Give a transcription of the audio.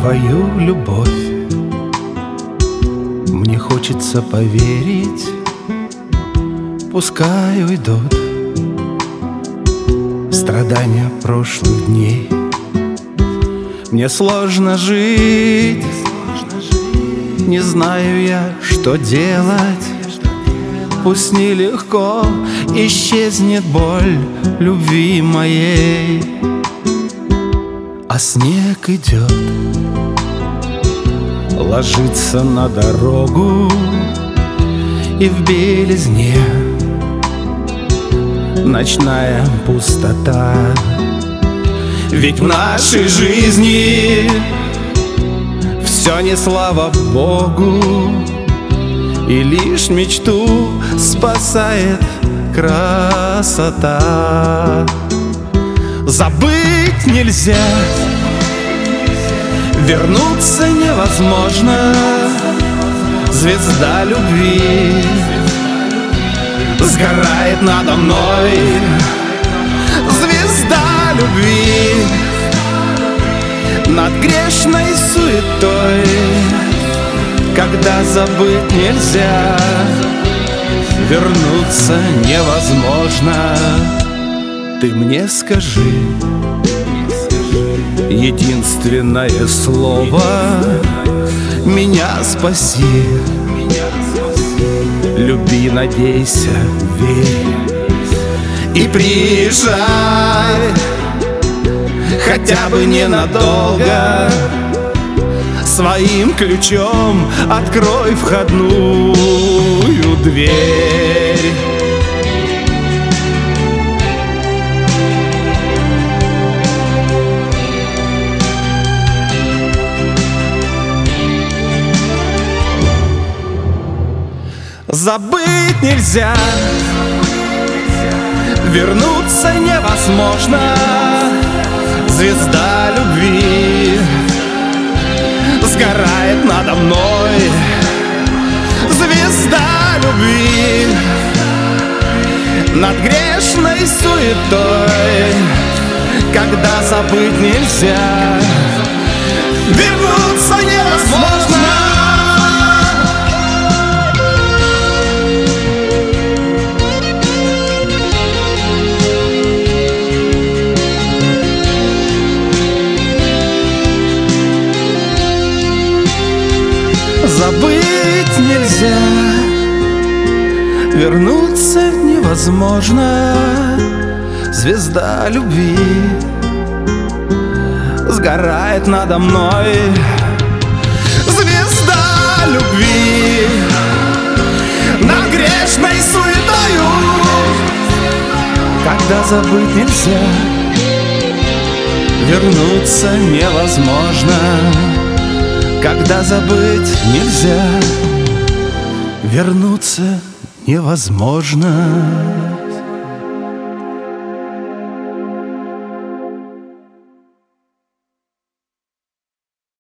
твою любовь. Мне хочется поверить, пускай уйдут страдания прошлых дней. Мне сложно жить, не знаю я, что делать. Пусть нелегко исчезнет боль любви моей, а снег идет, ложится на дорогу, и в белизне ночная пустота. Ведь в нашей жизни все не слава Богу, и лишь мечту спасает красота. Забыть нельзя, вернуться невозможно. Звезда любви сгорает надо мной. Звезда любви над грешной суетой. Когда забыть нельзя, вернуться невозможно. Ты мне скажи единственное слово: меня спаси. Люби, надейся, верь и приезжай, хотя бы ненадолго. Своим ключом открой входную дверь. Забыть нельзя, вернуться невозможно. Звезда любви сгорает надо мной. Звезда любви над грешной суетой. Когда забыть нельзя, вернуться невозможно. Забыть нельзя, вернуться невозможно. Звезда любви сгорает надо мной. Звезда любви над грешной суетою. Когда забыть нельзя, вернуться невозможно. Когда забыть нельзя, вернуться невозможно.